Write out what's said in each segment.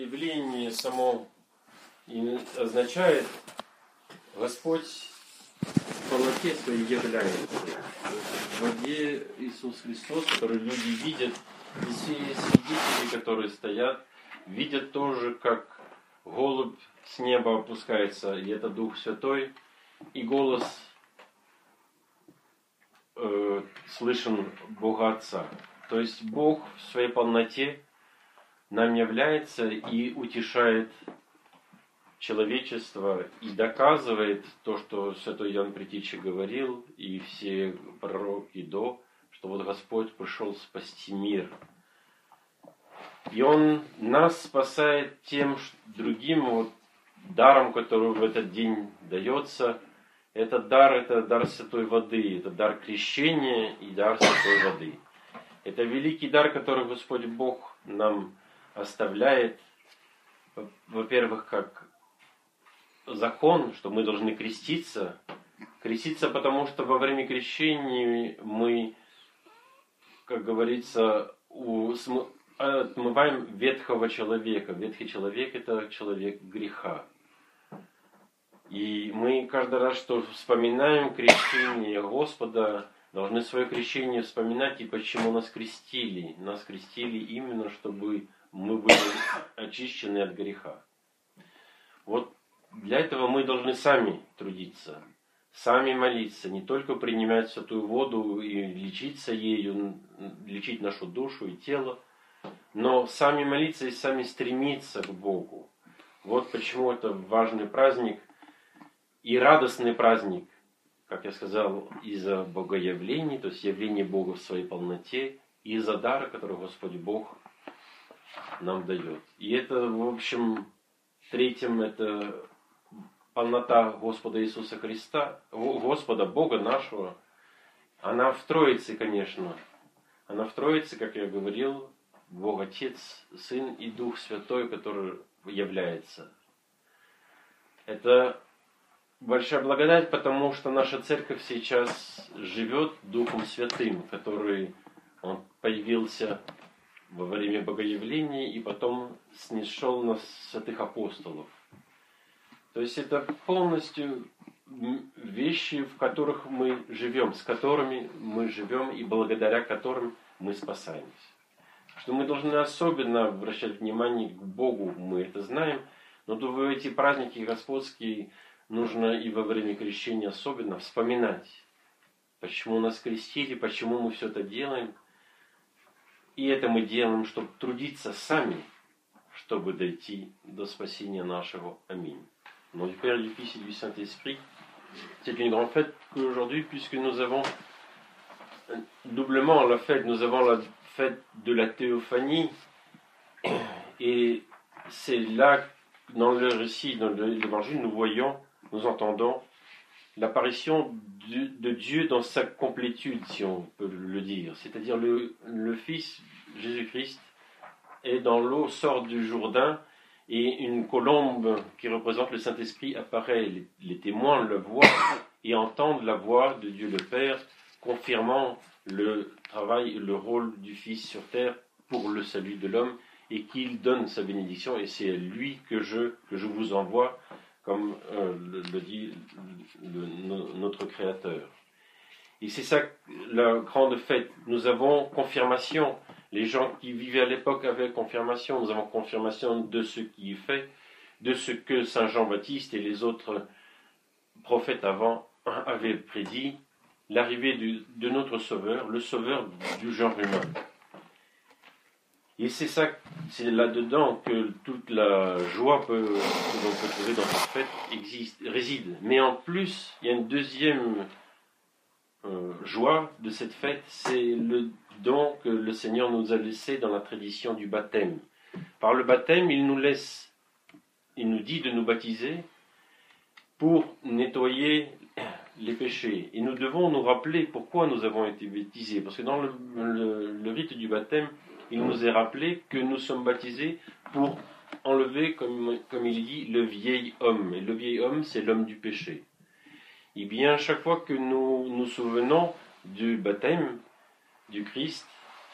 Явление само означает Господь в полноте своей является. В воде Иисус Христос, который люди видят, и все свидетели, которые стоят, видят тоже, как голубь с неба опускается, и это Дух Святой, и голос слышен Бога Отца. То есть Бог в своей полноте нам является и утешает человечество, и доказывает то, что святой Иоанн Предтеча говорил, и все пророки до, что вот Господь пришел спасти мир. И Он нас спасает тем другим вот даром, который в этот день дается. Это дар святой воды, это дар крещения и дар святой воды. Это великий дар, который Господь Бог нам оставляет, во-первых, как закон, что мы должны креститься. Креститься, потому что во время крещения мы, как говорится, отмываем ветхого человека. Ветхий человек – это человек греха. И мы каждый раз, что вспоминаем крещение Господа, должны свое крещение вспоминать и почему нас крестили. Нас крестили именно, чтобы мы были очищены от греха. Вот для этого мы должны сами трудиться, сами молиться, не только принимать святую воду и лечиться ею, лечить нашу душу и тело, но сами молиться и сами стремиться к Богу. Вот почему это важный праздник и радостный праздник, как я сказал, из-за богоявлений, то есть явления Бога в своей полноте, и из-за дара, который Господь Бог нам дает. И это, в общем, третьим, это полнота Господа Иисуса Христа, Господа Бога нашего. Она в Троице, конечно. Она в Троице, как я говорил, Бог Отец, Сын и Дух Святой, который является. Это большая благодать, потому что наша церковь сейчас живет Духом Святым, который Он появился во время Богоявления и потом снизошел на святых апостолов. То есть это полностью вещи, в которых мы живем, с которыми мы живем и благодаря которым мы спасаемся. Что мы должны особенно обращать внимание к Богу, мы это знаем, но в эти праздники господские нужно и во время крещения особенно вспоминать, почему нас крестили, почему мы все это делаем. И это мы делаем, чтобы трудиться сами, чтобы дойти до спасения нашего. Аминь. Au nom du Père, du Fils et du Saint-Esprit, c'est une grande fête aujourd'hui, puisque nous avons doublement la fête. Nous avons la fête de la théophanie, et c'est là, dans le récit, dans l'évangile, nous voyons, nous entendons l'apparition de Dieu dans sa complétude, si on peut le dire. C'est-à-dire le Fils, Jésus-Christ, est dans l'eau, sort du Jourdain, et une colombe qui représente le Saint-Esprit apparaît. Les témoins le voient et entendent la voix de Dieu le Père, confirmant le travail et le rôle du Fils sur terre pour le salut de l'homme, et qu'il donne sa bénédiction, et c'est à lui que je vous envoie, comme le dit notre Créateur. Et c'est ça la grande fête. Nous avons confirmation. Les gens qui vivaient à l'époque avaient confirmation. Nous avons confirmation de ce qui est fait, de ce que Saint Jean-Baptiste et les autres prophètes avant avaient prédit, l'arrivée de notre Sauveur, le Sauveur du genre humain. Et c'est là-dedans que toute la joie que l'on peut trouver dans cette fête réside. Mais en plus, il y a une deuxième joie de cette fête, c'est le don que le Seigneur nous a laissé dans la tradition du baptême. Par le baptême, il nous dit de nous baptiser pour nettoyer les péchés. Et nous devons nous rappeler pourquoi nous avons été baptisés. Parce que dans le rite du baptême, il nous est rappelé que nous sommes baptisés pour enlever, comme il dit, le vieil homme. Et le vieil homme, c'est l'homme du péché. Et bien, chaque fois que nous nous souvenons du baptême du Christ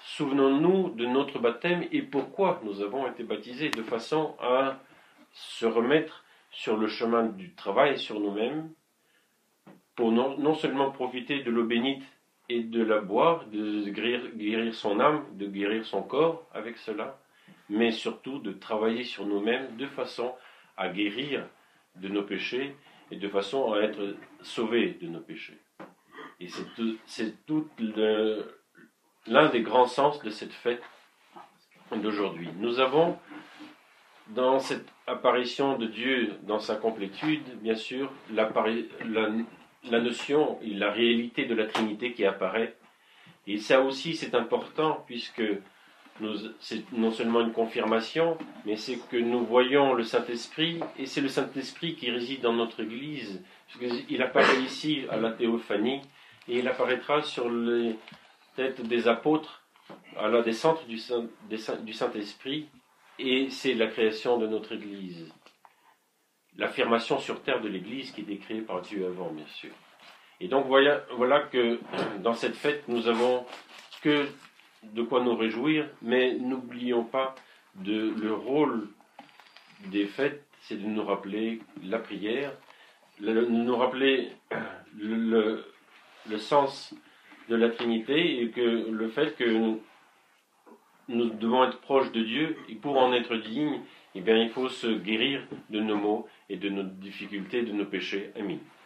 souvenons-nous de notre baptême et pourquoi nous avons été baptisés, de façon à se remettre sur le chemin du travail sur nous-mêmes, pour non seulement profiter de l'eau bénite et de la boire, de guérir son âme, de guérir son corps avec cela, mais surtout de travailler sur nous-mêmes de façon à guérir de nos péchés et de façon à être sauvés de nos péchés. Et c'est tout l'un des grands sens de cette fête d'aujourd'hui. Nous avons, dans cette apparition de Dieu dans sa complétude, bien sûr, la notion et la réalité de la Trinité qui apparaît. Et ça aussi, c'est important, puisque c'est non seulement une confirmation, mais c'est que nous voyons le Saint-Esprit, et c'est le Saint-Esprit qui réside dans notre Église. Il apparaît ici à la théophanie, et il apparaîtra sur les têtes des apôtres à la descente du Saint-Esprit, et c'est la création de notre Église. L'affirmation sur terre de l'Église qui est créée par Dieu avant, bien sûr. Et donc voilà que dans cette fête, nous avons que de quoi nous réjouir, mais n'oublions pas le rôle des fêtes, c'est de nous rappeler la prière, nous rappeler le sens de la Trinité, et que le fait que nous devons être proches de Dieu, et pour en être dignes, eh bien, il faut se guérir de nos maux et de nos difficultés, de nos péchés. Amen.